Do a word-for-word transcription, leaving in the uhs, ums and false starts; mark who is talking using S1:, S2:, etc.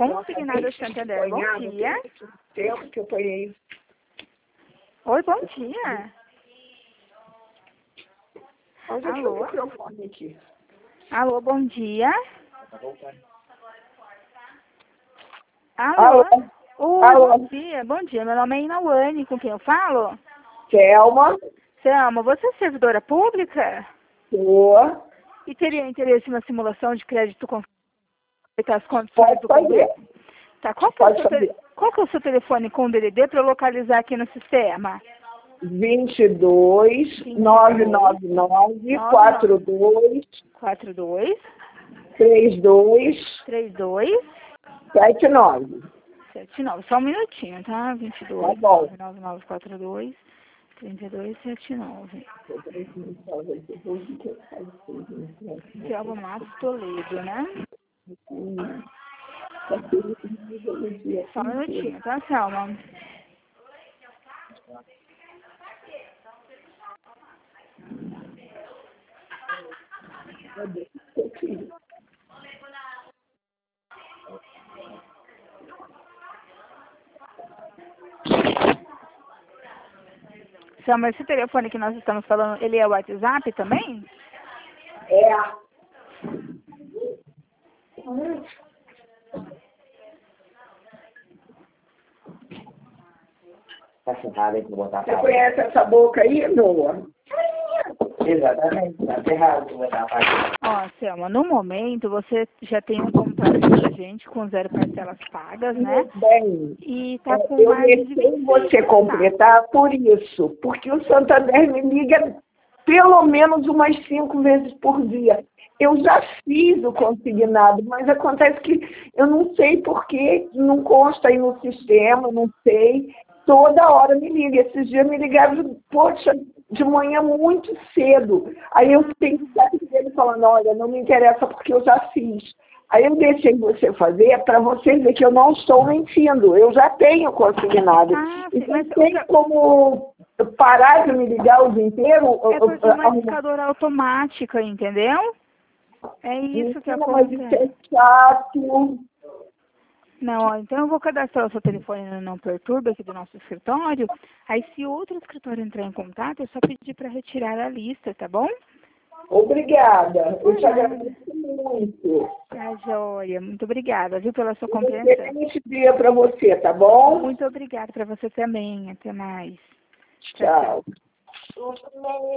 S1: Consignado Santander, bom dia.
S2: Tempo que eu ponhei.
S1: Oi, bom dia.
S2: Onde é que
S1: Alô?
S2: eu o microfone aqui?
S1: Alô, bom dia.
S2: Alô?
S1: Alô? Oi,
S2: Alô?
S1: bom dia. Bom dia, meu nome é Inawane, com quem eu falo?
S2: Selma?
S1: Selma, você é servidora pública?
S2: Sua?
S1: E teria interesse na simulação de crédito com as condições
S2: Pode
S1: do
S2: fazer.
S1: convênio? Tá, qual que, é o
S2: Pode
S1: seu
S2: fazer.
S1: te... qual que é o seu telefone com o D D D para eu localizar aqui no sistema?
S2: vinte e dois, nove nove nove, quatro dois,
S1: quatro dois,
S2: três dois,
S1: três dois,
S2: sete nove.
S1: sete nove. Só um minutinho, tá? vinte e
S2: Tá
S1: dois,
S2: bom.
S1: nove nove nove, quatro dois, trinta e dois, setenta e nove. Selma Matos Toledo, né? Só um minutinho, tá, Selma? Selma, esse telefone que nós estamos falando, ele é o WhatsApp também?
S2: É.
S3: Tá ferrado aí pra botar a
S2: Você
S3: palavra.
S2: conhece essa boca aí, Noah?
S3: Exatamente, tá ferrado pra botar a palavra.
S1: Ó, Selma, no momento você já tem um contrato com a gente com zero parcelas pagas, né?
S2: Bem,
S1: E tá com
S2: eu
S1: mais de
S2: deixei
S1: vinte e
S2: você
S1: seis
S2: completar por isso, porque o Santander me liga pelo menos umas cinco vezes por dia. Eu já fiz o consignado, mas acontece que eu não sei por que não consta aí no sistema, não sei. Toda hora me liga. Esses dias me ligaram, poxa, de manhã muito cedo. Aí eu tenho que dele falando, olha, não me interessa porque eu já fiz. Aí eu deixei você fazer para você ver que eu não estou mentindo. Eu já tenho consignado.
S1: Ah,
S2: E
S1: sim, mas
S2: não tem
S1: outra-
S2: como parar de me ligar o dia inteiro.
S1: É porque é uma discadora automática, entendeu? É isso que
S2: Menina, mas isso
S1: acontece.
S2: é chato.
S1: Não, ó, então eu vou cadastrar o seu telefone no Não Perturba aqui do nosso escritório. Aí se outro escritório entrar em contato, é só pedir para retirar a lista, tá bom?
S2: Obrigada. Eu te
S1: Nada.
S2: agradeço muito.
S1: Tá, joia. Muito obrigada, viu, pela sua
S2: Um
S1: compreensão.
S2: excelente dia para você, tá bom?
S1: Muito obrigada para você também. Até mais.
S2: Tchau.